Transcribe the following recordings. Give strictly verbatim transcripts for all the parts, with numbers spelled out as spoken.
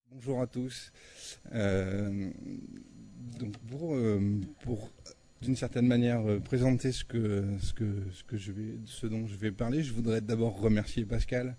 Bonjour à tous. Euh, donc pour, euh, pour d'une certaine manière euh, présenter ce que, ce, que, ce, que je vais, ce dont je vais parler, je voudrais d'abord remercier Pascal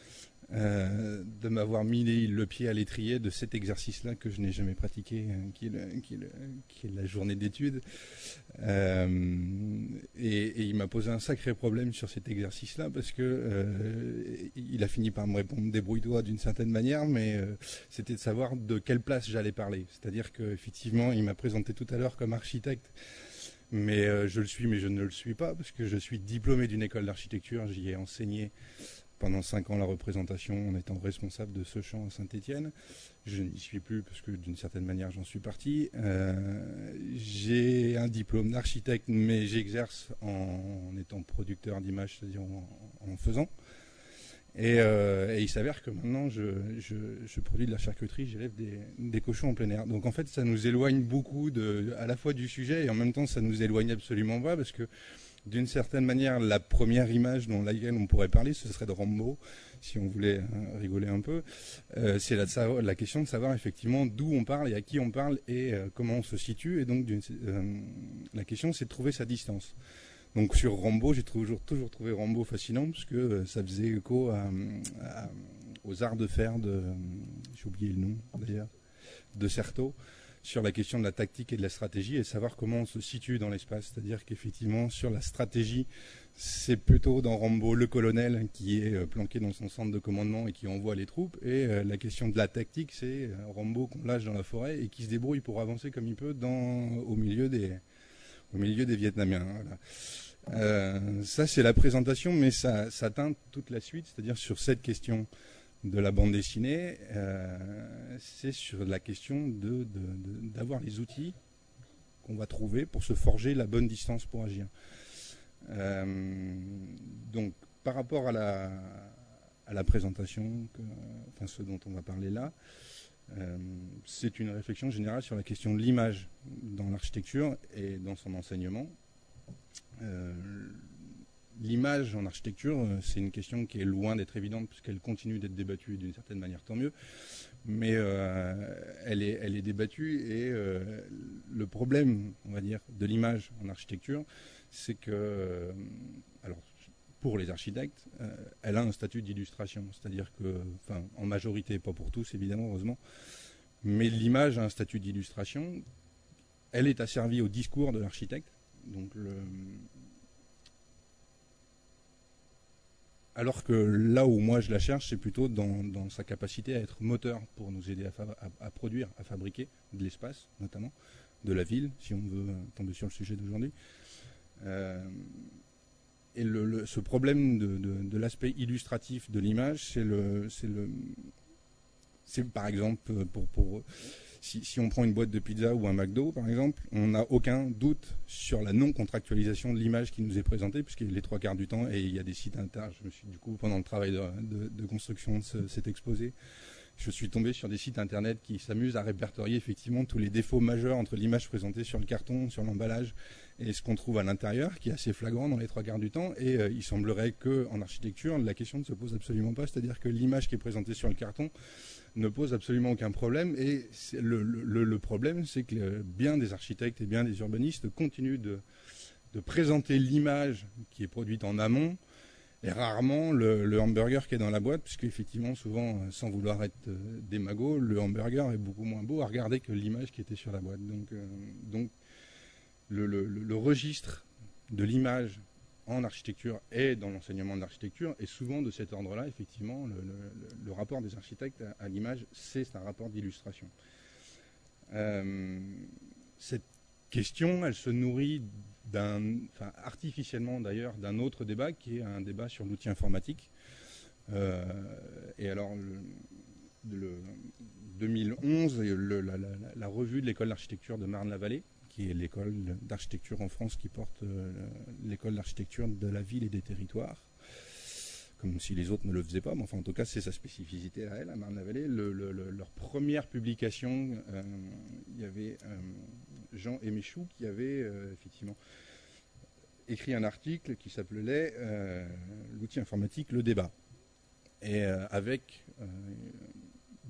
euh, de m'avoir mis les, le pied à l'étrier de cet exercice-là que je n'ai jamais pratiqué, euh, qui, est le, qui, est le, qui est la journée d'études. Euh, et, et il m'a posé un sacré problème sur cet exercice-là parce que euh, il a fini par me répondre débrouille-toi d'une certaine manière, mais euh, c'était de savoir de quelle place j'allais parler. C'est-à-dire qu'effectivement, il m'a présenté tout à l'heure comme architecte, mais euh, je le suis, mais je ne le suis pas parce que je suis diplômé d'une école d'architecture. J'y ai enseigné pendant cinq ans la représentation en étant responsable de ce champ à Saint-Étienne. Je n'y suis plus parce que d'une certaine manière j'en suis parti. Euh, j'ai un diplôme d'architecte, mais j'exerce en, en étant producteur d'images, c'est-à-dire en, en faisant. Et, euh, et il s'avère que maintenant je, je, je produis de la charcuterie, j'élève des, des cochons en plein air. Donc en fait ça nous éloigne beaucoup de, à la fois du sujet et en même temps ça nous éloigne absolument pas parce que d'une certaine manière, la première image dont laquelle on pourrait parler, ce serait de Rambo, si on voulait euh, rigoler un peu. Euh, c'est la, la question de savoir effectivement d'où on parle et à qui on parle et euh, comment on se situe. Et donc, euh, la question, c'est de trouver sa distance. Donc, sur Rambo, j'ai toujours, toujours trouvé Rambo fascinant parce que euh, ça faisait écho à, à, aux arts de fer de, j'ai oublié le nom d'ailleurs, de Certeau, sur la question de la tactique et de la stratégie et savoir comment on se situe dans l'espace. C'est-à-dire qu'effectivement, sur la stratégie, c'est plutôt dans Rambo le colonel qui est planqué dans son centre de commandement et qui envoie les troupes. Et euh, la question de la tactique, c'est Rambo qu'on lâche dans la forêt et qui se débrouille pour avancer comme il peut dans, au, milieu des, au milieu des Vietnamiens. Voilà. Euh, ça, c'est la présentation, mais ça, ça teinte toute la suite, c'est-à-dire sur cette question de la bande dessinée, euh, c'est sur la question de, de, de, d'avoir les outils qu'on va trouver pour se forger la bonne distance pour agir. Euh, donc, par rapport à la, à la présentation, que, enfin ce dont on va parler là, euh, c'est une réflexion générale sur la question de l'image dans l'architecture et dans son enseignement. Euh, L'image en architecture, c'est une question qui est loin d'être évidente puisqu'elle continue d'être débattue et d'une certaine manière, tant mieux. Mais euh, elle, est, elle est débattue et euh, le problème, on va dire, de l'image en architecture, c'est que, euh, alors, pour les architectes, euh, elle a un statut d'illustration. C'est-à-dire que, enfin, en majorité, pas pour tous évidemment, heureusement, mais l'image a un statut d'illustration. Elle est asservie au discours de l'architecte. Donc, le... Alors que là où moi je la cherche, c'est plutôt dans, dans sa capacité à être moteur pour nous aider à, à, à produire, à fabriquer de l'espace, notamment, de la ville, si on veut tomber sur le sujet d'aujourd'hui. Euh, et le, le, ce problème de, de, de l'aspect illustratif de l'image, c'est le, c'est le, c'est par exemple pour, pour si, si on prend une boîte de pizza ou un McDo, par exemple, on n'a aucun doute sur la non-contractualisation de l'image qui nous est présentée, puisque les trois quarts du temps, et il y a des sites internet, je me suis du coup, pendant le travail de, de, de construction de ce, cet exposé, je suis tombé sur des sites internet qui s'amusent à répertorier effectivement tous les défauts majeurs entre l'image présentée sur le carton, sur l'emballage, et ce qu'on trouve à l'intérieur, qui est assez flagrant dans les trois quarts du temps. Et euh, il semblerait qu'en architecture, la question ne se pose absolument pas, c'est-à-dire que l'image qui est présentée sur le carton ne pose absolument aucun problème. Et le, le, le problème, c'est que bien des architectes et bien des urbanistes continuent de, de présenter l'image qui est produite en amont, et rarement le, le hamburger qui est dans la boîte, puisque effectivement, souvent, sans vouloir être euh, démago, le hamburger est beaucoup moins beau à regarder que l'image qui était sur la boîte. Donc, euh, donc le, le, le registre de l'image en architecture et dans l'enseignement de l'architecture est souvent de cet ordre-là. Effectivement, le, le, le rapport des architectes à, à l'image, c'est un rapport d'illustration. Euh, cette question, elle se nourrit d'un, enfin, artificiellement d'ailleurs, d'un autre débat qui est un débat sur l'outil informatique. Euh, et alors, le, le deux mille onze, le, la, la, la revue de l'école d'architecture de Marne-la-Vallée, qui est l'école d'architecture en France qui porte euh, l'école d'architecture de la ville et des territoires, comme si les autres ne le faisaient pas, mais enfin en tout cas c'est sa spécificité à elle, à Marne-la-Vallée. Le, le, le, leur première publication, euh, il y avait euh, Jean Éméchou qui avait euh, effectivement écrit un article qui s'appelait euh, l'outil informatique, le débat, et euh, avec euh,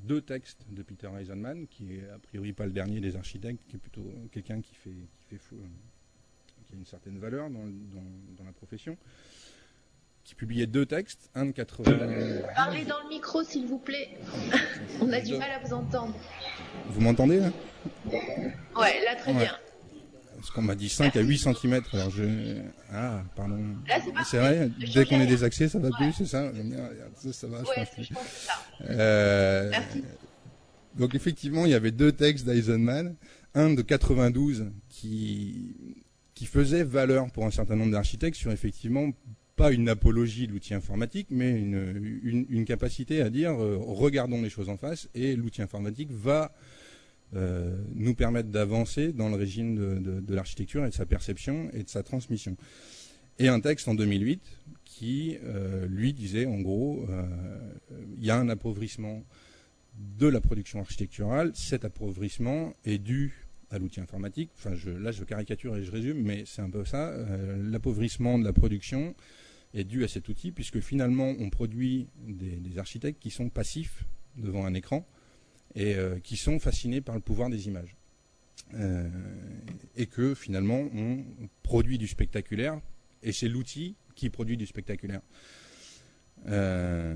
deux textes de Peter Eisenman, qui est a priori pas le dernier des architectes, qui est plutôt quelqu'un qui fait, qui fait fou, qui a une certaine valeur dans, dans, dans la profession, qui publiait deux textes, un de quatre-vingts... Parlez dans le micro, s'il vous plaît. On a du mal à vous entendre. Vous m'entendez, là? Ouais, là, très ouais. bien. Parce qu'on m'a dit cinq à huit centimètres, alors je... Ah, pardon. Là, c'est parfait. C'est vrai, dès qu'on est désaxé, ça va ouais. plus, c'est ça? ça Ça va, ouais, je pense plus. Je pense que c'est ça. Euh... Merci. Donc effectivement, il y avait deux textes d'Eisenman, un de quatre-vingt-douze qui... qui faisait valeur pour un certain nombre d'architectes sur effectivement pas une apologie de l'outil informatique, mais une, une, une capacité à dire euh, regardons les choses en face et l'outil informatique va euh, nous permettre d'avancer dans le régime de, de, de l'architecture et de sa perception et de sa transmission. Et un texte en deux mille huit qui, euh, lui, disait en gros, il euh, y a un appauvrissement de la production architecturale, cet appauvrissement est dû à l'outil informatique, enfin je, là je caricature et je résume, mais c'est un peu ça, euh, l'appauvrissement de la production est dû à cet outil, puisque finalement on produit des, des architectes qui sont passifs devant un écran et euh, qui sont fascinés par le pouvoir des images. Euh, et que finalement on produit du spectaculaire, et c'est l'outil qui produit du spectaculaire. Euh,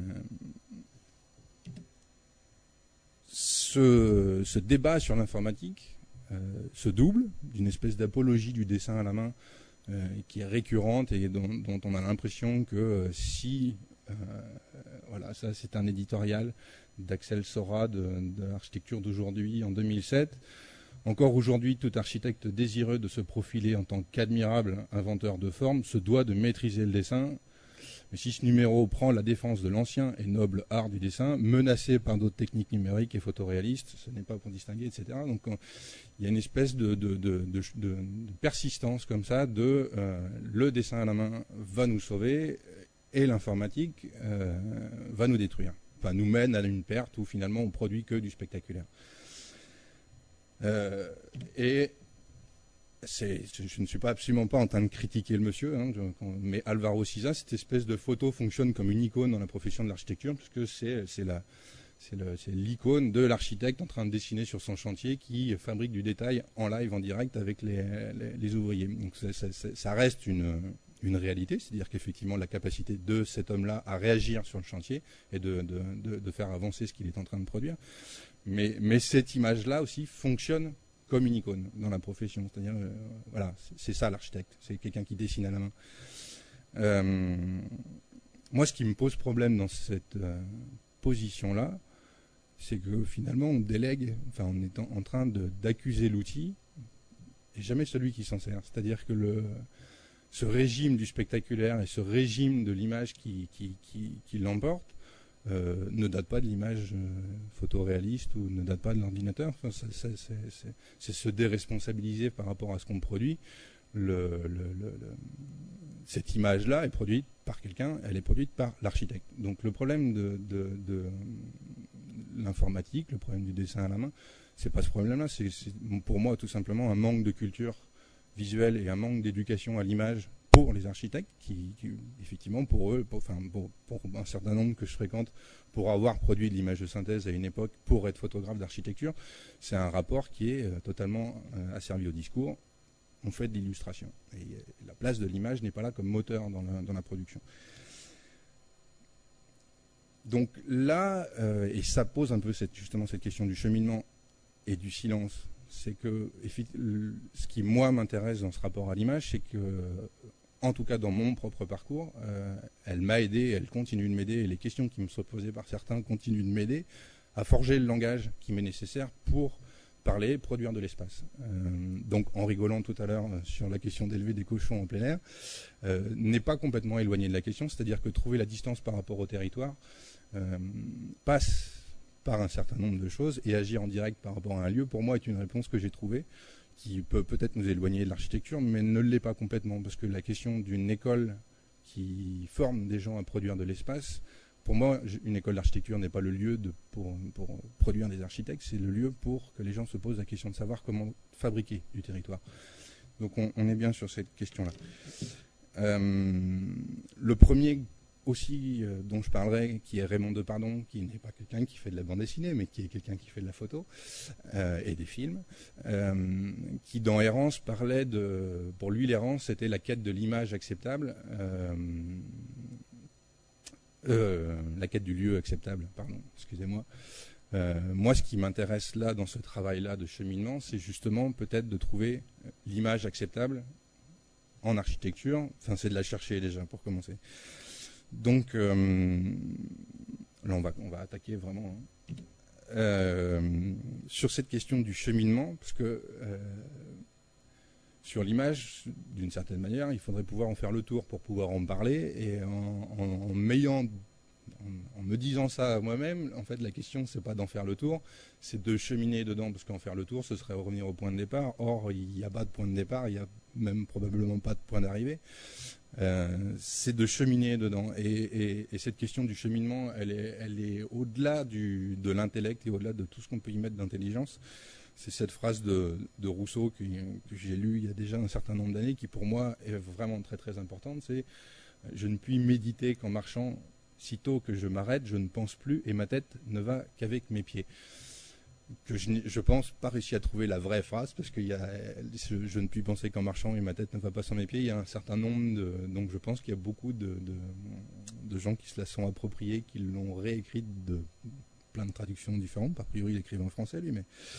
ce, ce débat sur l'informatique Euh, se double d'une espèce d'apologie du dessin à la main euh, qui est récurrente et dont, dont on a l'impression que euh, si, euh, voilà, ça c'est un éditorial d'Axel Sora de, de l'architecture d'aujourd'hui en deux mille sept, encore aujourd'hui tout architecte désireux de se profiler en tant qu'admirable inventeur de formes se doit de maîtriser le dessin. Mais si ce numéro prend la défense de l'ancien et noble art du dessin, menacé par d'autres techniques numériques et photoréalistes, ce n'est pas pour distinguer, et cetera. Donc on, il y a une espèce de, de, de, de, de, de persistance comme ça de euh, le dessin à la main va nous sauver et l'informatique euh, va nous détruire. Enfin, nous mène à une perte où finalement on produit que du spectaculaire. Euh, et C'est, je ne suis pas absolument pas en train de critiquer le monsieur, hein, je, mais Alvaro Siza, cette espèce de photo fonctionne comme une icône dans la profession de l'architecture, puisque c'est, c'est, la, c'est, le, c'est l'icône de l'architecte en train de dessiner sur son chantier qui fabrique du détail en live, en direct avec les, les, les ouvriers. Donc ça, ça, ça reste une, une réalité, c'est-à-dire qu'effectivement la capacité de cet homme-là à réagir sur le chantier et de, de, de, de faire avancer ce qu'il est en train de produire. Mais, mais cette image-là aussi fonctionne comme une icône dans la profession. C'est-à-dire, euh, voilà, c'est, c'est ça l'architecte. C'est quelqu'un qui dessine à la main. Euh, moi, ce qui me pose problème dans cette euh, position-là, c'est que finalement, on délègue, enfin, on est en, en train de, d'accuser l'outil et jamais celui qui s'en sert. C'est-à-dire que le, ce régime du spectaculaire et ce régime de l'image qui, qui, qui, qui l'emporte, Euh, ne date pas de l'image euh, photoréaliste ou ne date pas de l'ordinateur. Enfin, c'est, c'est, c'est, c'est se déresponsabiliser par rapport à ce qu'on produit. Le, le, le, le, cette image-là est produite par quelqu'un, elle est produite par l'architecte. Donc le problème de, de, de l'informatique, le problème du dessin à la main, c'est pas ce problème-là. C'est, c'est pour moi tout simplement un manque de culture visuelle et un manque d'éducation à l'image pour les architectes qui, qui effectivement, pour eux, pour, enfin, pour, pour un certain nombre que je fréquente, pour avoir produit de l'image de synthèse à une époque, pour être photographe d'architecture, c'est un rapport qui est euh, totalement euh, asservi au discours. On fait de l'illustration. Et euh, la place de l'image n'est pas là comme moteur dans la, dans la production. Donc là, euh, et ça pose un peu cette, justement cette question du cheminement et du silence, c'est que ce qui, moi, m'intéresse dans ce rapport à l'image, c'est que en tout cas dans mon propre parcours, euh, elle m'a aidé, elle continue de m'aider, et les questions qui me sont posées par certains continuent de m'aider à forger le langage qui m'est nécessaire pour parler, produire de l'espace. Euh, donc en rigolant tout à l'heure sur la question d'élever des cochons en plein air, euh, n'est pas complètement éloigné de la question, c'est-à-dire que trouver la distance par rapport au territoire euh, passe par un certain nombre de choses, et agir en direct par rapport à un lieu, pour moi, est une réponse que j'ai trouvée, qui peut peut-être nous éloigner de l'architecture, mais ne l'est pas complètement, parce que la question d'une école qui forme des gens à produire de l'espace, pour moi, une école d'architecture n'est pas le lieu de, pour, pour produire des architectes, c'est le lieu pour que les gens se posent la question de savoir comment fabriquer du territoire. Donc on, on est bien sur cette question-là. Euh, le premier aussi euh, dont je parlerai, qui est Raymond Depardon, qui n'est pas quelqu'un qui fait de la bande dessinée, mais qui est quelqu'un qui fait de la photo euh, et des films, euh, qui dans Errance parlait de... Pour lui, l'errance, c'était la quête de l'image acceptable, euh, euh, la quête du lieu acceptable, pardon, excusez-moi. Euh, moi, ce qui m'intéresse là, dans ce travail-là de cheminement, c'est justement peut-être de trouver l'image acceptable en architecture. Enfin, c'est de la chercher déjà, pour commencer. Donc, euh, là, on va, on va attaquer vraiment hein. euh, sur cette question du cheminement, parce que euh, sur l'image, d'une certaine manière, il faudrait pouvoir en faire le tour pour pouvoir en parler, et en, en, en m'ayant... En, en me disant ça à moi-même, en fait, la question, c'est pas d'en faire le tour, c'est de cheminer dedans, parce qu'en faire le tour, ce serait revenir au point de départ. Or, il n'y a pas de point de départ, il n'y a même probablement pas de point d'arrivée. Euh, c'est de cheminer dedans. Et, et, et cette question du cheminement, elle est, elle est au-delà du, de l'intellect et au-delà de tout ce qu'on peut y mettre d'intelligence. C'est cette phrase de, de Rousseau que, que j'ai lue il y a déjà un certain nombre d'années, qui pour moi est vraiment très très importante. C'est « Je ne puis méditer qu'en marchant. Sitôt que je m'arrête, je ne pense plus et ma tête ne va qu'avec mes pieds. » Que je, je pense pas réussi à trouver la vraie phrase, parce que y a, je, je ne puis penser qu'en marchant et ma tête ne va pas sans mes pieds. Il y a un certain nombre de... Donc je pense qu'il y a beaucoup de, de, de gens qui se la sont appropriés, qui l'ont réécrite de plein de traductions différentes. A priori, il écrivait en français, lui, mais...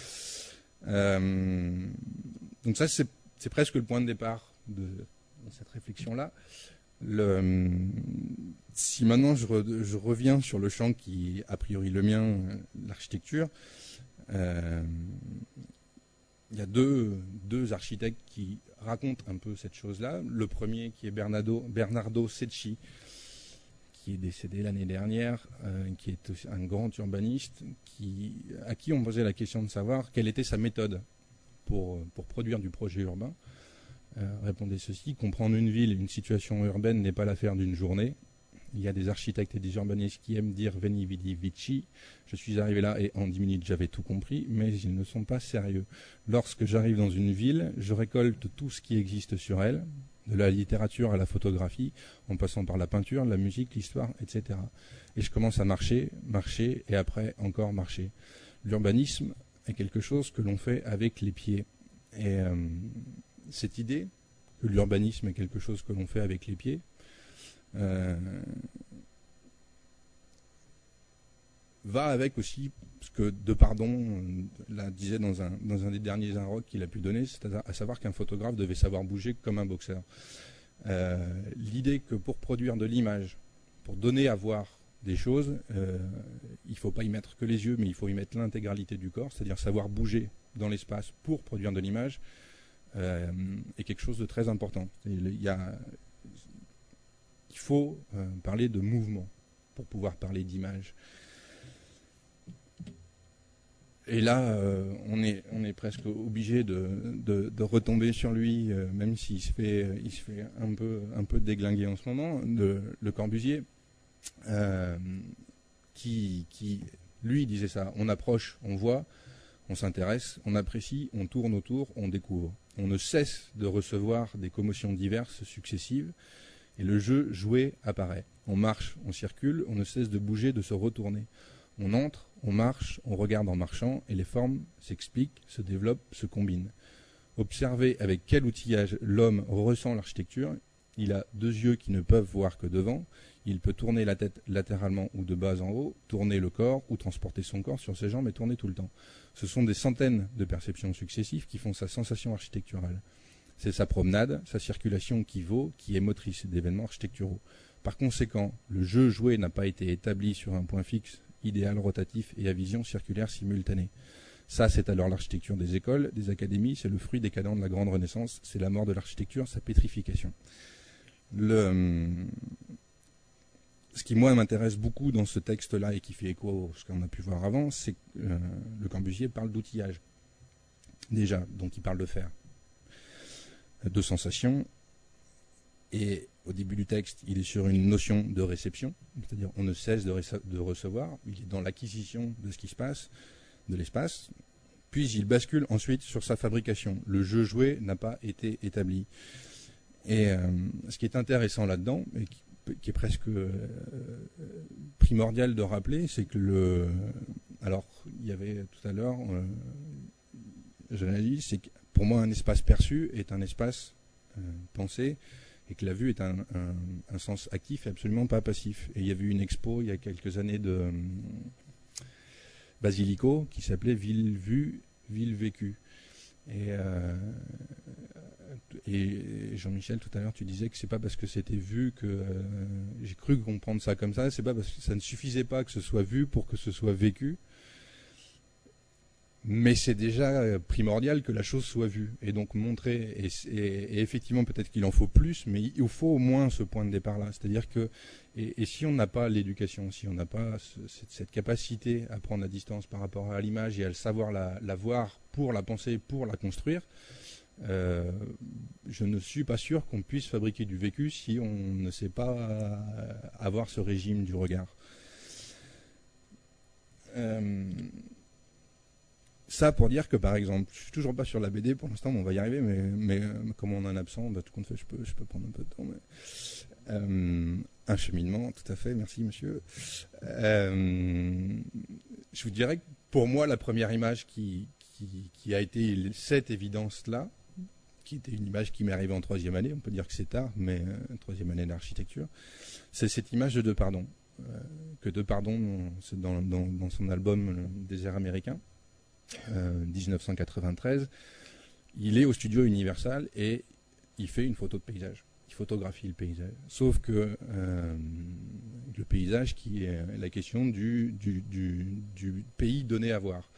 Euh, donc ça, c'est, c'est presque le point de départ de, de cette réflexion-là. Le, si maintenant je, re, je reviens sur le champ qui est a priori le mien, l'architecture, euh, il y a deux, deux architectes qui racontent un peu cette chose-là. Le premier qui est Bernardo, Bernardo Secchi, qui est décédé l'année dernière, euh, qui est aussi un grand urbaniste, qui, à qui on posait la question de savoir quelle était sa méthode pour, pour produire du projet urbain. Euh, répondez ceci: comprendre une ville, une situation urbaine n'est pas l'affaire d'une journée. Il y a des architectes et des urbanistes qui aiment dire veni vidi vici. Je suis arrivé là et en dix minutes j'avais tout compris, mais ils ne sont pas sérieux. Lorsque j'arrive dans une ville, je récolte tout ce qui existe sur elle, de la littérature à la photographie, en passant par la peinture, la musique, l'histoire, et cetera. Et je commence à marcher, marcher, et après encore marcher. L'urbanisme est quelque chose que l'on fait avec les pieds. Et euh, cette idée que l'urbanisme est quelque chose que l'on fait avec les pieds euh, va avec aussi ce que Depardon là, disait dans un, dans un des derniers inrocs qu'il a pu donner, c'est-à-dire à savoir qu'un photographe devait savoir bouger comme un boxeur. Euh, l'idée que pour produire de l'image, pour donner à voir des choses, euh, il ne faut pas y mettre que les yeux, mais il faut y mettre l'intégralité du corps, c'est-à-dire savoir bouger dans l'espace pour produire de l'image, euh, est quelque chose de très important. Il, y a, il faut euh, parler de mouvement pour pouvoir parler d'image. Et là, euh, on, est, on est presque obligé de, de, de retomber sur lui, euh, même s'il se fait, il se fait un peu, un peu déglinguer en ce moment, de Le Corbusier, euh, qui, qui, lui, disait ça: on approche, on voit, on s'intéresse, on apprécie, on tourne autour, on découvre. On ne cesse de recevoir des commotions diverses, successives, et le jeu joué apparaît. On marche, on circule, on ne cesse de bouger, de se retourner. On entre, on marche, on regarde en marchant, et les formes s'expliquent, se développent, se combinent. Observez avec quel outillage l'homme ressent l'architecture. Il a deux yeux qui ne peuvent voir que devant. Il peut tourner la tête latéralement ou de bas en haut, tourner le corps ou transporter son corps sur ses jambes et tourner tout le temps. Ce sont des centaines de perceptions successives qui font sa sensation architecturale. C'est sa promenade, sa circulation qui vaut, qui est motrice d'événements architecturaux. Par conséquent, le jeu joué n'a pas été établi sur un point fixe, idéal, rotatif et à vision circulaire simultanée. Ça, c'est alors l'architecture des écoles, des académies, c'est le fruit décadent de la grande Renaissance, c'est la mort de l'architecture, sa pétrification. Le, ce qui, moi, m'intéresse beaucoup dans ce texte-là et qui fait écho à ce qu'on a pu voir avant, c'est que euh, Le Corbusier parle d'outillage. Déjà, donc il parle de faire, de sensation, et au début du texte, il est sur une notion de réception, c'est-à-dire on ne cesse de, de recevoir, il est dans l'acquisition de ce qui se passe, de l'espace, puis il bascule ensuite sur sa fabrication. Le jeu joué n'a pas été établi. Et euh, ce qui est intéressant là-dedans, et qui est presque euh, primordial de rappeler, c'est que le... Alors, il y avait tout à l'heure, euh, j'analyse, c'est que pour moi, un espace perçu est un espace euh, pensé, et que la vue est un, un, un sens actif et absolument pas passif. Et il y avait eu une expo il y a quelques années de euh, Basilico qui s'appelait Ville vue, ville vécue. Et, euh, et Jean-Michel, tout à l'heure, tu disais que c'est pas parce que c'était vu que euh, j'ai cru comprendre ça comme ça, c'est pas parce que ça ne suffisait pas que ce soit vu pour que ce soit vécu. Mais c'est déjà primordial que la chose soit vue et donc montrée. Et, et, et effectivement, peut-être qu'il en faut plus, mais il faut au moins ce point de départ-là. C'est-à-dire que, et, et si on n'a pas l'éducation, si on n'a pas ce, cette, cette capacité à prendre la distance par rapport à l'image et à le savoir la, la voir pour la penser, pour la construire, euh, je ne suis pas sûr qu'on puisse fabriquer du vécu si on ne sait pas avoir ce régime du regard. Euh, Ça pour dire que, par exemple, je suis toujours pas sur la B D pour l'instant, mais on va y arriver, mais, mais euh, comme on a un absent, bah, tout compte fait, je peux, je peux prendre un peu de temps. Mais, euh, un cheminement, tout à fait, merci monsieur. Euh, je vous dirais que pour moi, la première image qui, qui, qui a été cette évidence-là, qui était une image qui m'est arrivée en troisième année, on peut dire que c'est tard, mais euh, troisième année d'architecture, c'est cette image de Depardon. Euh, que Depardon, c'est dans, dans, dans son album Le désert américain, Euh, dix-neuf cent quatre-vingt-treize, il est au studio Universal et il fait une photo de paysage. Il photographie le paysage. Sauf que euh, le paysage qui est la question du, du, du, du pays donné à voir.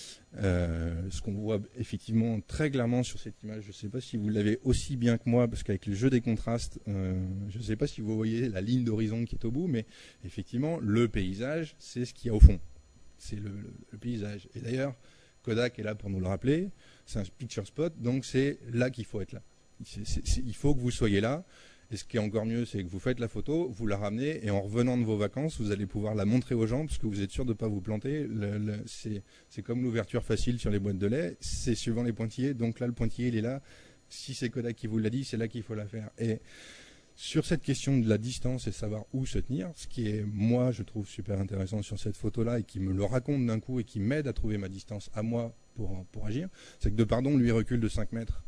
Euh, ce qu'on voit effectivement très clairement sur cette image, je ne sais pas si vous l'avez aussi bien que moi, parce qu'avec le jeu des contrastes, euh, je ne sais pas si vous voyez la ligne d'horizon qui est au bout, mais effectivement, le paysage, c'est ce qu'il y a au fond. C'est le, le, le paysage. Et d'ailleurs, Kodak est là pour nous le rappeler, c'est un picture spot, donc c'est là qu'il faut être là. C'est, c'est, c'est, il faut que vous soyez là, et ce qui est encore mieux, c'est que vous faites la photo, vous la ramenez, et en revenant de vos vacances, vous allez pouvoir la montrer aux gens, parce que vous êtes sûr de ne pas vous planter. Le, le, c'est, c'est comme l'ouverture facile sur les boîtes de lait, c'est suivant les pointillés, donc là le pointillé il est là, si c'est Kodak qui vous l'a dit, c'est là qu'il faut la faire. Et sur cette question de la distance et savoir où se tenir, ce qui est, moi, je trouve super intéressant sur cette photo-là et qui me le raconte d'un coup et qui m'aide à trouver ma distance à moi pour, pour agir, c'est que Depardon, lui, recule de cinq mètres.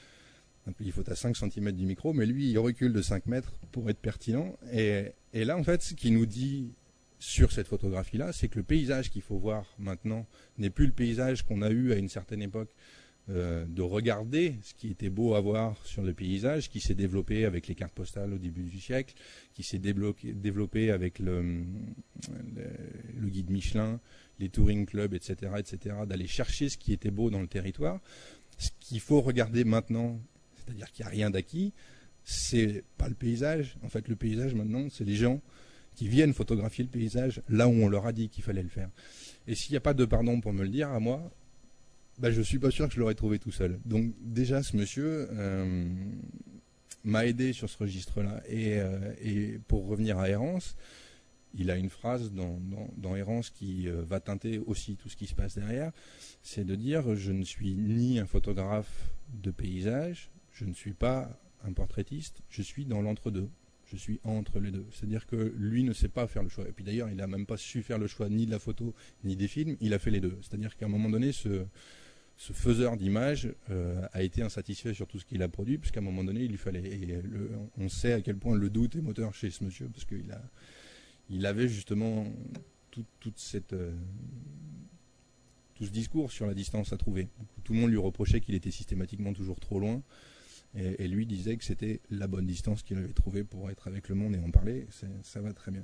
Il faut à cinq centimètres du micro, mais lui, il recule de cinq mètres pour être pertinent. Et, et là, en fait, ce qu'il nous dit sur cette photographie-là, c'est que le paysage qu'il faut voir maintenant n'est plus le paysage qu'on a eu à une certaine époque, Euh, de regarder ce qui était beau à voir sur le paysage, qui s'est développé avec les cartes postales au début du siècle, qui s'est développé avec le, le, le guide Michelin, les touring clubs, et cetera, et cetera, d'aller chercher ce qui était beau dans le territoire. Ce qu'il faut regarder maintenant, c'est-à-dire qu'il n'y a rien d'acquis, c'est pas le paysage. En fait, le paysage maintenant, c'est les gens qui viennent photographier le paysage là où on leur a dit qu'il fallait le faire. Et s'il n'y a pas de pardon pour me le dire à moi, bah, je ne suis pas sûr que je l'aurais trouvé tout seul. Donc déjà, ce monsieur euh, m'a aidé sur ce registre-là. Et, euh, et pour revenir à Errance, il a une phrase dans, dans, dans Errance qui euh, va teinter aussi tout ce qui se passe derrière, c'est de dire « je ne suis ni un photographe de paysage, je ne suis pas un portraitiste, je suis dans l'entre-deux. Je suis entre les deux. » C'est-à-dire que lui ne sait pas faire le choix. Et puis d'ailleurs, il n'a même pas su faire le choix ni de la photo, ni des films, il a fait les deux. C'est-à-dire qu'à un moment donné, ce... ce faiseur d'images euh, a été insatisfait sur tout ce qu'il a produit, puisqu'à un moment donné, il lui fallait. Et le, on sait à quel point le doute est moteur chez ce monsieur, parce qu'il a, il avait justement tout, toute cette, euh, tout ce discours sur la distance à trouver. Tout le monde lui reprochait qu'il était systématiquement toujours trop loin, et, et lui disait que c'était la bonne distance qu'il avait trouvée pour être avec le monde et en parler. C'est, ça va très bien.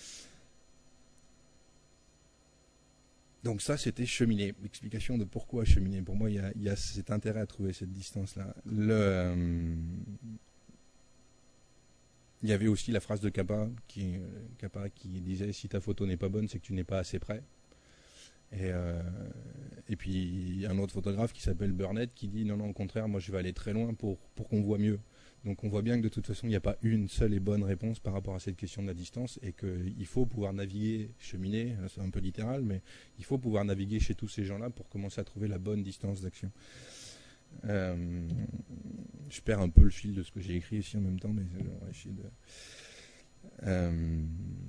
Donc ça, c'était cheminer. L'explication de pourquoi cheminer. Pour moi, il y a, il y a cet intérêt à trouver cette distance-là. Le, euh, il y avait aussi la phrase de Capa qui, Capa qui disait « si ta photo n'est pas bonne, c'est que tu n'es pas assez près ». Et, euh, et puis, il y a un autre photographe qui s'appelle Burnett qui dit « non, non, au contraire, moi je vais aller très loin pour, pour qu'on voit mieux ». Donc on voit bien que de toute façon, il n'y a pas une seule et bonne réponse par rapport à cette question de la distance et qu'il faut pouvoir naviguer, cheminer, c'est un peu littéral, mais il faut pouvoir naviguer chez tous ces gens-là pour commencer à trouver la bonne distance d'action. Euh, je perds un peu le fil de ce que j'ai écrit ici en même temps, mais on va essayer de... Euh,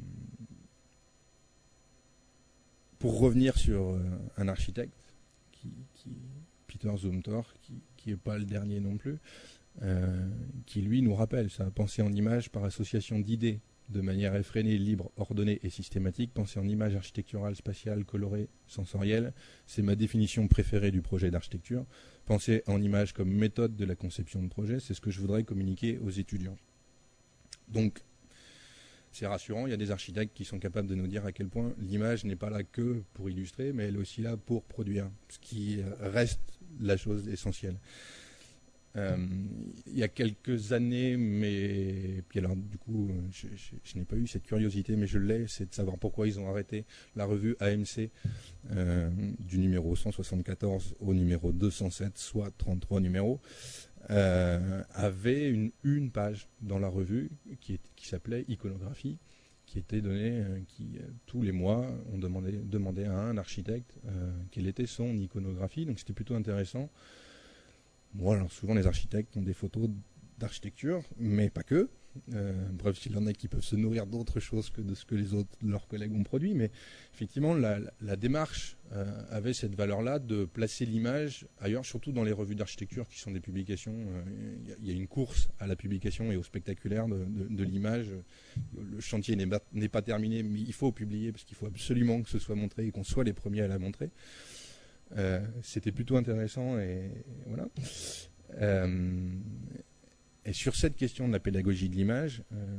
pour revenir sur euh, un architecte, qui, qui, Peter Zumthor, qui n'est pas le dernier non plus, euh, qui lui nous rappelle ça, penser en image par association d'idées, de manière effrénée, libre, ordonnée et systématique, penser en image architecturale, spatiale, colorée, sensorielle, c'est ma définition préférée du projet d'architecture. Penser en image comme méthode de la conception de projet, c'est ce que je voudrais communiquer aux étudiants. Donc, c'est rassurant, il y a des architectes qui sont capables de nous dire à quel point l'image n'est pas là que pour illustrer, mais elle est aussi là pour produire, ce qui reste la chose essentielle. Euh, il y a quelques années, mais puis alors du coup, je, je, je n'ai pas eu cette curiosité, mais je l'ai, c'est de savoir pourquoi ils ont arrêté la revue A M C euh, du numéro cent soixante-quatorze au numéro deux cent sept, soit trente-trois numéros, euh, avait une, une page dans la revue qui, qui s'appelait Iconographie, qui était donnée, euh, qui euh, tous les mois, on demandait, demandait à un architecte euh, quelle était son iconographie, donc c'était plutôt intéressant. Bon, alors souvent les architectes ont des photos d'architecture, mais pas que. Euh, bref, s'il y en a qui peuvent se nourrir d'autres choses que de ce que les autres, leurs collègues ont produit, mais effectivement, la, la, la démarche euh, avait cette valeur-là de placer l'image ailleurs, surtout dans les revues d'architecture qui sont des publications. Il euh, y, y a une course à la publication et au spectaculaire de, de, de l'image. Le chantier n'est pas, n'est pas terminé, mais il faut publier parce qu'il faut absolument que ce soit montré et qu'on soit les premiers à la montrer. Euh, c'était plutôt intéressant et, et voilà. Euh, et sur cette question de la pédagogie de l'image, euh,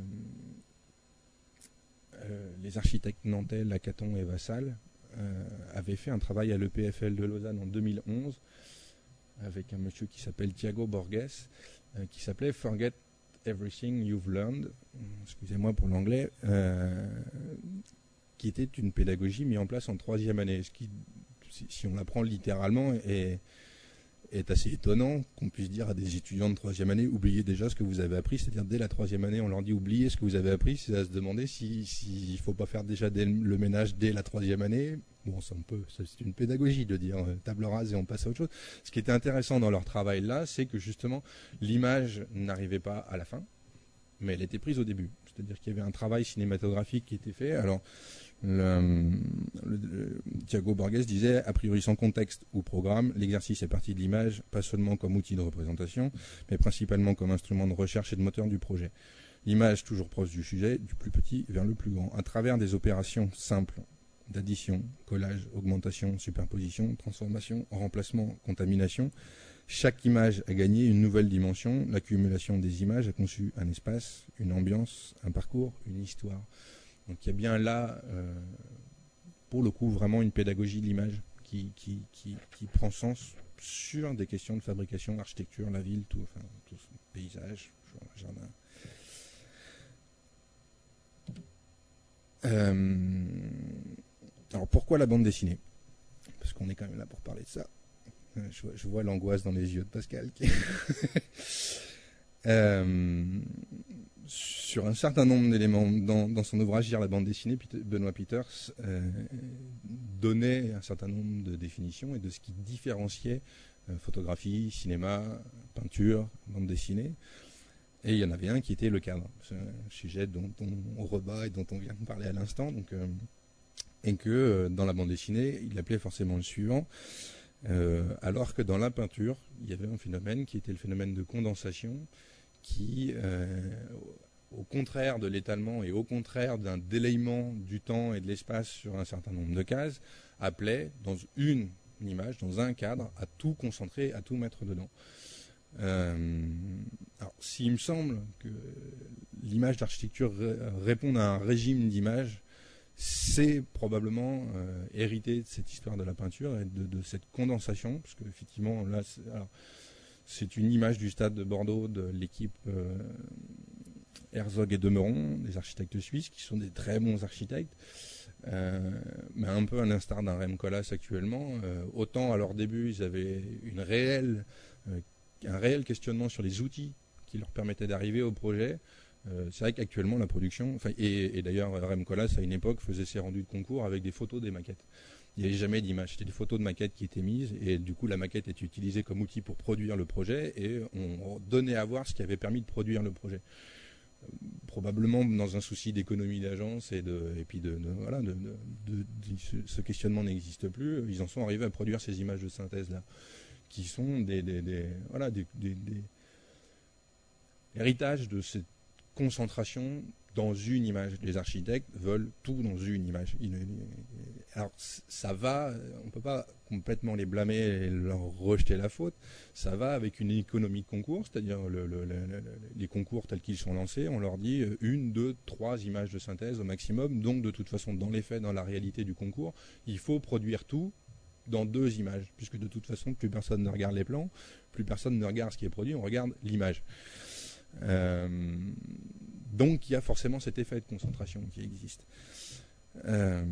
euh, les architectes nantais Lacaton et Vassal euh, avaient fait un travail à l'E P F L de Lausanne en deux mille onze avec un monsieur qui s'appelle Thiago Borges, euh, qui s'appelait Forget Everything You've Learned, excusez-moi pour l'anglais, euh, qui était une pédagogie mise en place en troisième année, ce qui, si on la prend littéralement, est, est assez étonnant qu'on puisse dire à des étudiants de troisième année, oubliez déjà ce que vous avez appris, c'est-à-dire dès la troisième année, on leur dit oubliez ce que vous avez appris, c'est à se demander s'il si, si ne faut pas faire déjà dès le ménage dès la troisième année. Bon, ça, on peut, ça, c'est une pédagogie de dire euh, table rase et on passe à autre chose. Ce qui était intéressant dans leur travail là, c'est que justement, l'image n'arrivait pas à la fin, mais elle était prise au début. C'est-à-dire qu'il y avait un travail cinématographique qui était fait. Alors, Le, le, le, Thiago Borges disait, a priori sans contexte ou programme, l'exercice est parti de l'image, pas seulement comme outil de représentation, mais principalement comme instrument de recherche et de moteur du projet. L'image toujours proche du sujet, du plus petit vers le plus grand, à travers des opérations simples d'addition, collage, augmentation, superposition, transformation, remplacement, contamination. Chaque image a gagné une nouvelle dimension, l'accumulation des images a conçu un espace, une ambiance, un parcours, une histoire. Donc il y a bien là, euh, pour le coup, vraiment une pédagogie de l'image qui, qui, qui, qui prend sens sur des questions de fabrication, architecture, la ville, tout, enfin, tout paysage, jardin. Euh, alors pourquoi la bande dessinée? Parce qu'on est quand même là pour parler de ça. Je vois, je vois l'angoisse dans les yeux de Pascal. Qui euh, sur un certain nombre d'éléments dans, dans son ouvrage Lire la bande dessinée, Benoît Peters euh, donnait un certain nombre de définitions et de ce qui différenciait euh, photographie, cinéma, peinture, bande dessinée. Et il y en avait un qui était le cadre, c'est un sujet dont on rebat et dont on vient de parler à l'instant. Donc, euh, et que euh, dans la bande dessinée, il appelait forcément le suivant. Euh, alors que dans la peinture, il y avait un phénomène qui était le phénomène de condensation qui, euh, au contraire de l'étalement et au contraire d'un délayement du temps et de l'espace sur un certain nombre de cases, appelait dans une, une image, dans un cadre, à tout concentrer, à tout mettre dedans. Euh, alors, s'il me semble que l'image d'architecture ré- réponde à un régime d'image, c'est probablement euh, hérité de cette histoire de la peinture et de, de cette condensation, parce qu'effectivement, là, c'est, alors, c'est une image du stade de Bordeaux de l'équipe euh, Herzog et Demeron, des architectes suisses, qui sont des très bons architectes, euh, mais un peu à l'instar d'un Rem Koolhaas actuellement. Euh, autant à leur début, ils avaient une réelle, euh, un réel questionnement sur les outils qui leur permettaient d'arriver au projet. Euh, c'est vrai qu'actuellement la production, enfin, et, et d'ailleurs Rem Koolhaas à une époque faisait ses rendus de concours avec des photos des maquettes. Il n'y avait jamais d'image, c'était des photos de maquettes qui étaient mises et du coup la maquette était utilisée comme outil pour produire le projet et on donnait à voir ce qui avait permis de produire le projet. probablement dans un souci d'économie d'agence et, de, et puis de, de, voilà, de, de, de, de, ce, ce questionnement n'existe plus. Ils en sont arrivés à produire ces images de synthèse-là, qui sont des, des, des, voilà, des, des, des héritages de cette concentration dans une image. Les architectes veulent tout dans une image. Alors ça va, on ne peut pas complètement les blâmer et leur rejeter la faute. Ça va avec une économie de concours, c'est-à-dire le, le, le, le, les concours tels qu'ils sont lancés, on leur dit une, deux, trois images de synthèse au maximum. Donc de toute façon, dans les faits, dans la réalité du concours, il faut produire tout dans deux images, puisque de toute façon, plus personne ne regarde les plans, plus personne ne regarde ce qui est produit, on regarde l'image. Euh, donc il y a forcément cet effet de concentration qui existe. Euh,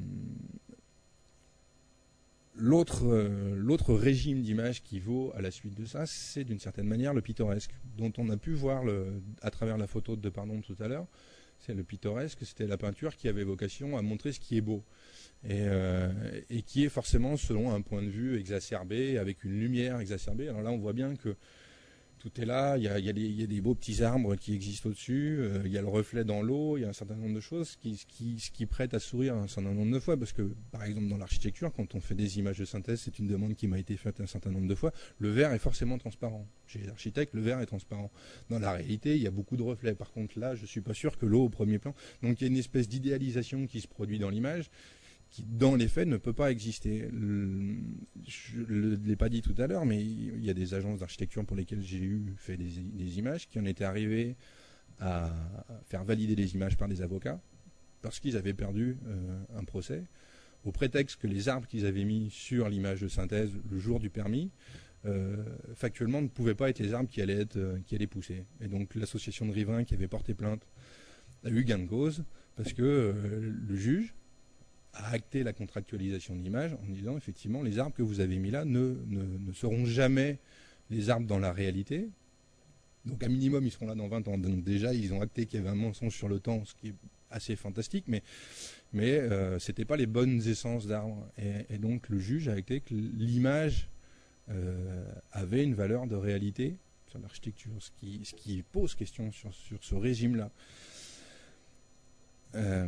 l'autre, euh, l'autre régime d'image qui vaut à la suite de ça, c'est d'une certaine manière le pittoresque, dont on a pu voir le, à travers la photo de Depardon tout à l'heure. C'est le pittoresque, c'était la peinture qui avait vocation à montrer ce qui est beau. Et, euh, et qui est forcément selon un point de vue exacerbé, avec une lumière exacerbée. Alors là, on voit bien que tout est là, il y a, il y a, des, il y a des beaux petits arbres qui existent au-dessus, euh, il y a le reflet dans l'eau, il y a un certain nombre de choses qui, qui, qui prêtent à sourire un certain nombre de fois, parce que, par exemple, dans l'architecture, quand on fait des images de synthèse, c'est une demande qui m'a été faite un certain nombre de fois, le verre est forcément transparent. Chez les architectes, le verre est transparent. Dans la réalité, il y a beaucoup de reflets. Par contre, là, je ne suis pas sûr que l'eau au premier plan... Donc, il y a une espèce d'idéalisation qui se produit dans l'image, qui, dans les faits, ne peut pas exister. Le, je ne l'ai pas dit tout à l'heure, mais il y a des agences d'architecture pour lesquelles j'ai eu fait des, des images qui en étaient arrivées à faire valider les images par des avocats parce qu'ils avaient perdu euh, un procès au prétexte que les arbres qu'ils avaient mis sur l'image de synthèse le jour du permis euh, factuellement ne pouvaient pas être les arbres qui allaient, être, euh, qui allaient pousser. Et donc l'association de riverains qui avait porté plainte a eu gain de cause parce que euh, le juge a acté la contractualisation de l'image en disant effectivement les arbres que vous avez mis là ne, ne, ne seront jamais les arbres dans la réalité. Donc à minimum ils seront là dans vingt ans. Donc déjà ils ont acté qu'il y avait un mensonge sur le temps, ce qui est assez fantastique, mais, mais euh, ce n'était pas les bonnes essences d'arbres. Et, et donc le juge a acté que l'image euh, avait une valeur de réalité sur l'architecture, ce qui, ce qui pose question sur, sur ce régime-là. Euh,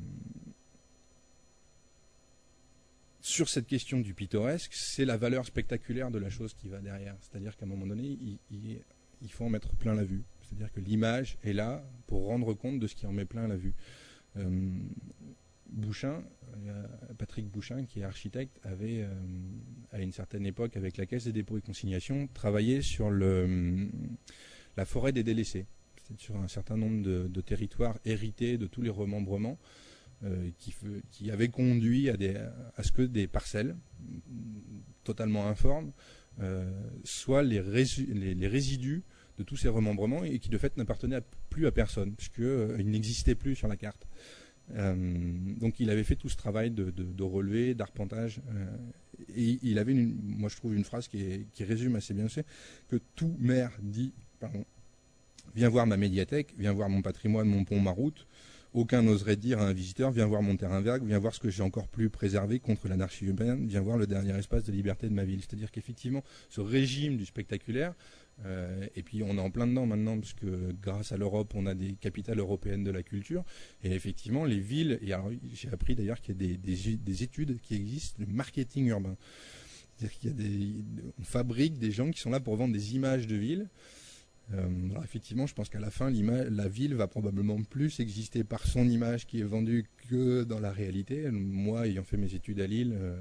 Sur cette question du pittoresque, c'est la valeur spectaculaire de la chose qui va derrière. C'est-à-dire qu'à un moment donné, il, il, il faut en mettre plein la vue. C'est-à-dire que l'image est là pour rendre compte de ce qui en met plein la vue. Euh, Bouchin, euh, Patrick Bouchin, qui est architecte, avait, euh, à une certaine époque, avec la Caisse des dépôts et consignations, travaillé sur le, la forêt des délaissés. C'est sur un certain nombre de, de territoires hérités de tous les remembrements. Euh, qui, qui avait conduit à, des, à ce que des parcelles totalement informes euh, soient les, résu, les, les résidus de tous ces remembrements et qui de fait n'appartenaient plus à personne puisqu'ils euh, n'existaient plus sur la carte. Euh, donc il avait fait tout ce travail de, de, de relevé, d'arpentage euh, et il avait une, moi je trouve une phrase qui, est, qui résume assez bien ce que tout maire dit pardon, viens voir ma médiathèque, viens voir mon patrimoine, mon pont, ma route. Aucun n'oserait dire à un visiteur, viens voir mon terrain vague, viens voir ce que j'ai encore plus préservé contre l'anarchie urbaine, viens voir le dernier espace de liberté de ma ville. C'est-à-dire qu'effectivement, ce régime du spectaculaire, euh, et puis on est en plein dedans maintenant, parce que grâce à l'Europe, on a des capitales européennes de la culture, et effectivement, les villes, et alors j'ai appris d'ailleurs qu'il y a des, des, des études qui existent, le marketing urbain. C'est-à-dire qu'il y a des, on fabrique des gens qui sont là pour vendre des images de villes. Euh, alors effectivement, je pense qu'à la fin, la ville va probablement plus exister par son image qui est vendue que dans la réalité. Moi, ayant fait mes études à Lille, euh,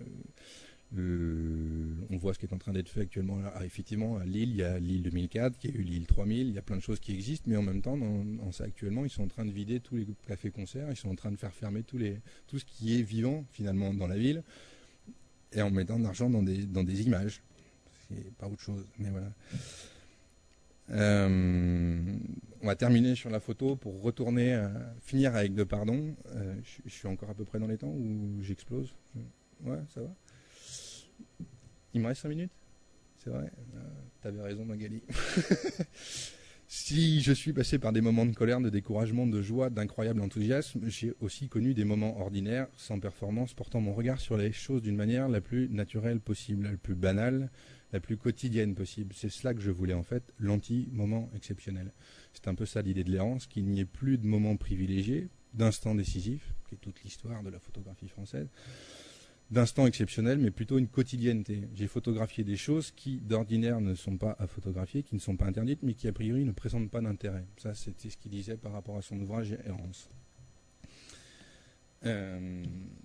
euh, on voit ce qui est en train d'être fait actuellement. Alors, effectivement, à Lille, il y a Lille deux mille quatre, qui a eu Lille trois mille, il y a plein de choses qui existent, mais en même temps, dans, dans ça, actuellement, ils sont en train de vider tous les cafés-concerts, ils sont en train de faire fermer tous les, tout ce qui est vivant, finalement, dans la ville, et en mettant de l'argent dans des, dans des images. C'est pas autre chose, mais voilà. Euh, on va terminer sur la photo pour retourner, à, finir avec Depardon. Euh, je, je suis encore à peu près dans les temps ou j'explose? Ouais, ça va. Il me reste cinq minutes? C'est vrai? euh, T'avais raison, Magali. Si je suis passé par des moments de colère, de découragement, de joie, d'incroyable enthousiasme, j'ai aussi connu des moments ordinaires, sans performance, portant mon regard sur les choses d'une manière la plus naturelle possible, la plus banale, la plus quotidienne possible. C'est cela que je voulais en fait, l'anti-moment exceptionnel. C'est un peu ça l'idée de l'errance, qu'il n'y ait plus de moments privilégiés, d'instants décisifs, qui est toute l'histoire de la photographie française, d'instants exceptionnels, mais plutôt une quotidienneté. J'ai photographié des choses qui, d'ordinaire, ne sont pas à photographier, qui ne sont pas interdites, mais qui, a priori, ne présentent pas d'intérêt. Ça, c'était ce qu'il disait par rapport à son ouvrage Errance. Euh,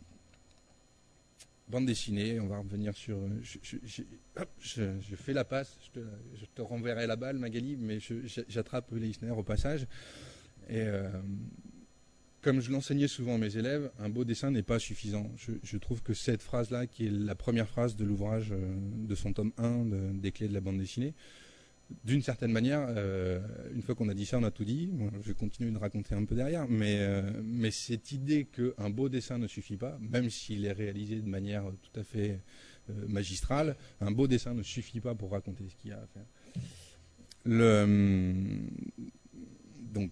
bande dessinée, on va revenir sur... Je, je, je, hop, je, je fais la passe, je te, je te renverrai la balle, Magali, mais j'attrape Leisner au passage. Et... Euh, Comme je l'enseignais souvent à mes élèves, un beau dessin n'est pas suffisant. Je, je trouve que cette phrase-là, qui est la première phrase de l'ouvrage euh, de son tome un de, des clés de la bande dessinée, d'une certaine manière, euh, une fois qu'on a dit ça, on a tout dit. Bon, je continue de raconter un peu derrière, mais, euh, mais cette idée qu'un beau dessin ne suffit pas, même s'il est réalisé de manière tout à fait euh, magistrale, un beau dessin ne suffit pas pour raconter ce qu'il y a à faire. Le, donc,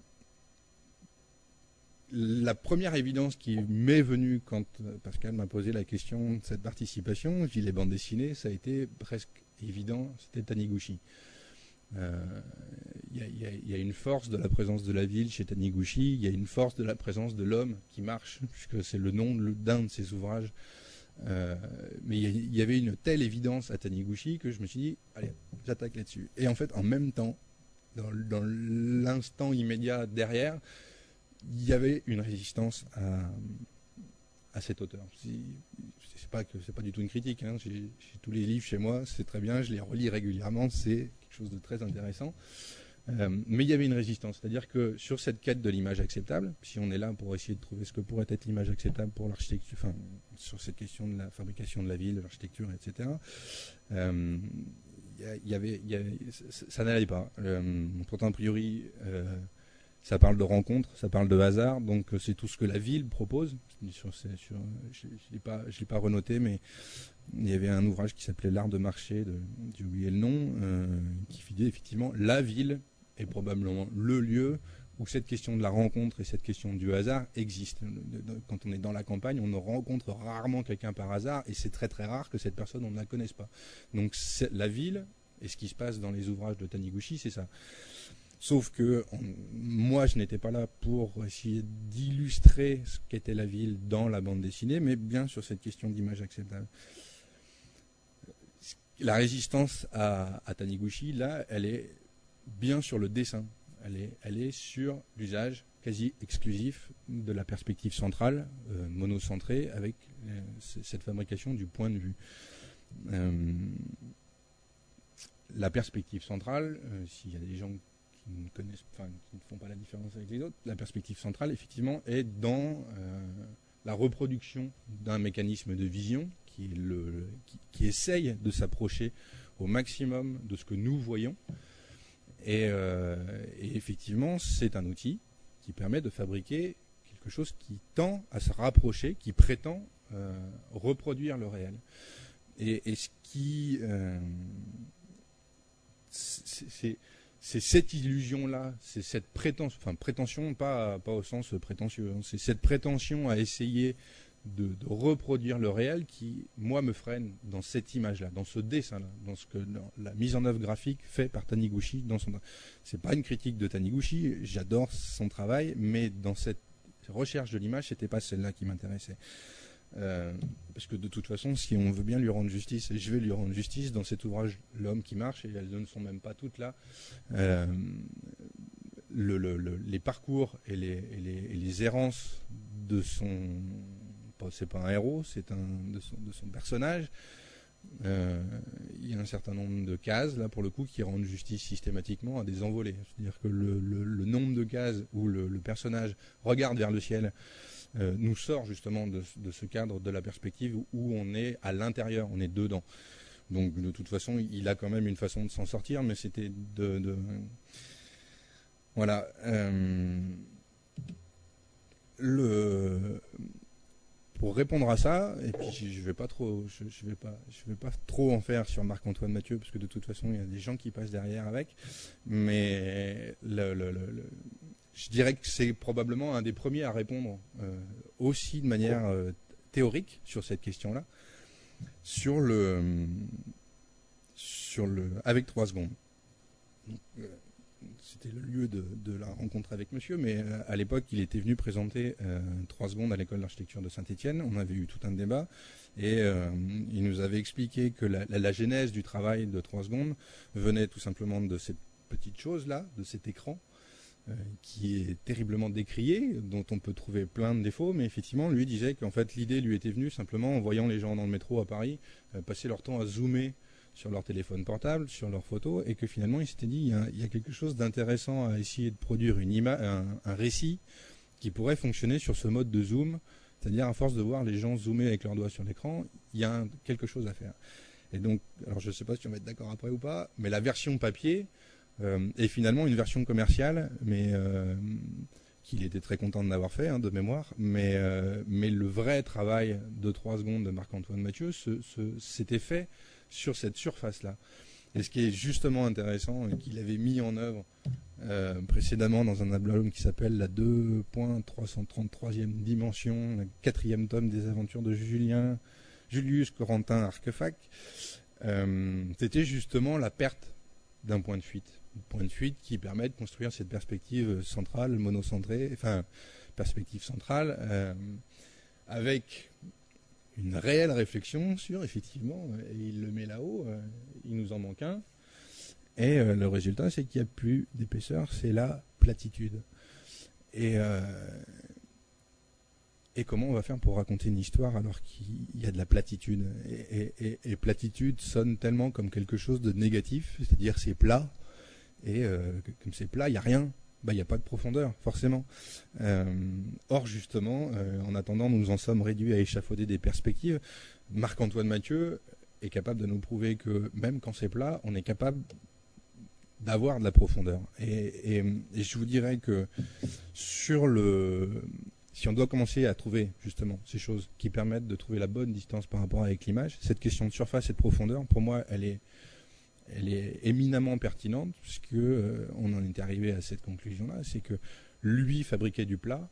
la première évidence qui m'est venue quand Pascal m'a posé la question de cette participation, je dis les bandes dessinées, ça a été presque évident, c'était Taniguchi. Il euh, y, y, y a une force de la présence de la ville chez Taniguchi, il y a une force de la présence de l'homme qui marche, puisque c'est le nom d'un de ses ouvrages. Euh, mais il y, y avait une telle évidence à Taniguchi que je me suis dit, allez, j'attaque là-dessus. Et en fait, en même temps, dans, dans l'instant immédiat derrière, il y avait une résistance à, à cet auteur. C'est pas que c'est pas du tout une critique. Hein. J'ai tous les livres chez moi, c'est très bien, je les relis régulièrement, c'est quelque chose de très intéressant. Euh, mais il y avait une résistance, c'est-à-dire que sur cette quête de l'image acceptable, si on est là pour essayer de trouver ce que pourrait être l'image acceptable pour l'architecture, enfin sur cette question de la fabrication de la ville, de l'architecture, et cetera. Euh, il y avait, il y avait, ça, ça n'allait pas. Euh, pourtant, a priori. Euh, Ça parle de rencontres, ça parle de hasard, donc c'est tout ce que la ville propose. Sur, sur, je ne l'ai pas, je l'ai pas renoté, mais il y avait un ouvrage qui s'appelait L'art de marcher, de, j'ai oublié le nom, euh, qui disait effectivement la ville est probablement le lieu où cette question de la rencontre et cette question du hasard existe. Quand on est dans la campagne, on ne rencontre rarement quelqu'un par hasard, et c'est très très rare que cette personne, on ne la connaisse pas. Donc la ville, et ce qui se passe dans les ouvrages de Taniguchi, c'est ça. Sauf que on, moi, je n'étais pas là pour essayer d'illustrer ce qu'était la ville dans la bande dessinée, mais bien sur cette question d'image acceptable. La résistance à, à Taniguchi, là, elle est bien sur le dessin. Elle est, elle est sur l'usage quasi exclusif de la perspective centrale, euh, monocentrée, avec euh, cette fabrication du point de vue. Euh, la perspective centrale, euh, s'il y a des gens qui ne connaissent, enfin, qui ne font pas la différence avec les autres, la perspective centrale, effectivement, est dans euh, la reproduction d'un mécanisme de vision qui, est le, qui, qui essaye de s'approcher au maximum de ce que nous voyons. Et, euh, et effectivement, c'est un outil qui permet de fabriquer quelque chose qui tend à se rapprocher, qui prétend euh, reproduire le réel. Et, et ce qui... Euh, c'est... C'est cette illusion-là, c'est cette prétention, enfin prétention, pas, pas au sens prétentieux, hein, c'est cette prétention à essayer de, de reproduire le réel qui, moi, me freine dans cette image-là, dans ce dessin-là, dans ce que dans la mise en œuvre graphique fait par Taniguchi. Dans son, c'est pas une critique de Taniguchi, j'adore son travail, mais dans cette recherche de l'image, c'était pas celle-là qui m'intéressait. Euh, parce que de toute façon, si on veut bien lui rendre justice, et je vais lui rendre justice dans cet ouvrage L'homme qui marche, et elles ne sont même pas toutes là, euh, le, le, le, les parcours et les, et, les, et les errances de son... C'est pas un héros, c'est un de son, de son personnage. Euh, il y a un certain nombre de cases, là pour le coup, qui rendent justice systématiquement à des envolées. C'est-à-dire que le, le, le nombre de cases où le, le personnage regarde vers le ciel Euh, nous sort justement de, de ce cadre de la perspective où, où on est à l'intérieur, on est dedans. Donc de toute façon, il a quand même une façon de s'en sortir, mais c'était de, de... Voilà. Euh... Le... Pour répondre à ça, et puis je vais pas trop, je, je vais pas, je vais pas trop en faire sur Marc-Antoine Mathieu, parce que de toute façon, il y a des gens qui passent derrière avec, mais le... le, le, le je dirais que c'est probablement un des premiers à répondre euh, aussi de manière euh, théorique sur cette question-là, sur le sur le, avec trois secondes. Donc, euh, c'était le lieu de, de la rencontre avec monsieur, mais euh, à l'époque, il était venu présenter euh, trois secondes à l'école d'architecture de Saint-Étienne. On avait eu tout un débat et euh, il nous avait expliqué que la, la, la genèse du travail de trois secondes venait tout simplement de cette petite chose-là, de cet écran, euh, qui est terriblement décrié, dont on peut trouver plein de défauts, mais effectivement, lui disait qu'en fait, l'idée lui était venue simplement en voyant les gens dans le métro à Paris euh, passer leur temps à zoomer sur leur téléphone portable, sur leurs photos, et que finalement il s'était dit il y a, il y a quelque chose d'intéressant à essayer de produire une ima- un, un récit qui pourrait fonctionner sur ce mode de zoom, c'est-à-dire à force de voir les gens zoomer avec leurs doigts sur l'écran, il y a un, quelque chose à faire. Et donc, alors je ne sais pas si on va être d'accord après ou pas, mais la version papier euh, est finalement une version commerciale, mais euh, qu'il était très content de l'avoir fait, hein, de mémoire, mais, euh, mais le vrai travail de trois secondes de Marc-Antoine Mathieu se, se, s'était fait sur cette surface-là. Et ce qui est justement intéressant, et qu'il avait mis en œuvre euh, précédemment dans un album qui s'appelle la deux trois cent trente-troisième dimension, le quatrième tome des aventures de Julien, Julius Corentin Arquefac, euh, c'était justement la perte d'un point de fuite. Un point de fuite qui permet de construire cette perspective centrale, monocentrée, enfin, perspective centrale, euh, avec une réelle réflexion sur, effectivement, et il le met là-haut, euh, il nous en manque un, et euh, le résultat, c'est qu'il n'y a plus d'épaisseur, c'est la platitude. Et, euh, et comment on va faire pour raconter une histoire alors qu'il y a de la platitude, et, et, et, et platitude sonne tellement comme quelque chose de négatif, c'est-à-dire c'est plat, et euh, comme c'est plat, il n'y a rien. Bah, il n'y a pas de profondeur, forcément. Euh, or, justement, euh, en attendant, nous en sommes réduits à échafauder des perspectives. Marc-Antoine Mathieu est capable de nous prouver que même quand c'est plat, on est capable d'avoir de la profondeur. Et, et, et je vous dirais que sur le... Si on doit commencer à trouver, justement, ces choses qui permettent de trouver la bonne distance par rapport avec l'image, cette question de surface et de profondeur, pour moi, elle est... elle est éminemment pertinente, puisque euh, on en est arrivé à cette conclusion-là, c'est que lui fabriquait du plat,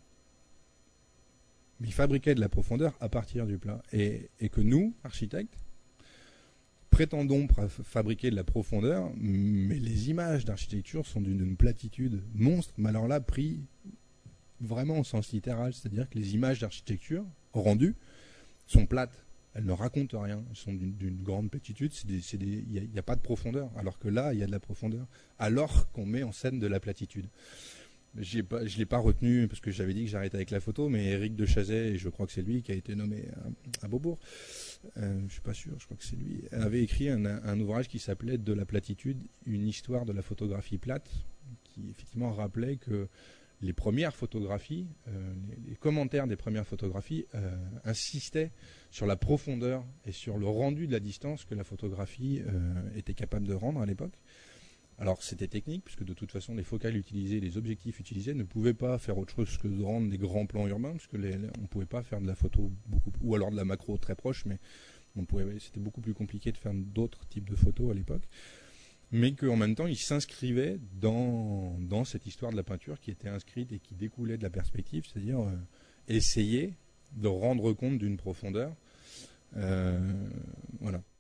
mais il fabriquait de la profondeur à partir du plat. Et, et que nous, architectes, prétendons fabriquer de la profondeur, mais les images d'architecture sont d'une platitude monstre, mais alors là, pris vraiment au sens littéral, c'est-à-dire que les images d'architecture rendues sont plates. Elles ne racontent rien, elles sont d'une grande platitude, il n'y a, a pas de profondeur, alors que là, il y a de la profondeur, alors qu'on met en scène de la platitude. Pas, je ne l'ai pas retenu, parce que j'avais dit que j'arrêtais avec la photo, mais Éric de Chazet, et je crois que c'est lui qui a été nommé à, à Beaubourg, euh, je ne suis pas sûr, je crois que c'est lui, avait écrit un, un ouvrage qui s'appelait « De la platitude, une histoire de la photographie plate », qui effectivement rappelait que les premières photographies, euh, les, les commentaires des premières photographies euh, insistaient sur la profondeur et sur le rendu de la distance que la photographie euh, était capable de rendre à l'époque. Alors c'était technique, puisque de toute façon les focales utilisées, les objectifs utilisés ne pouvaient pas faire autre chose que de rendre des grands plans urbains, parce que les, les, on ne pouvait pas faire de la photo beaucoup, ou alors de la macro très proche, mais c'était beaucoup plus compliqué de faire d'autres types de photos à l'époque. Mais qu'en même temps, il s'inscrivait dans, dans cette histoire de la peinture qui était inscrite et qui découlait de la perspective, c'est-à-dire euh, essayer de rendre compte d'une profondeur. Euh, voilà.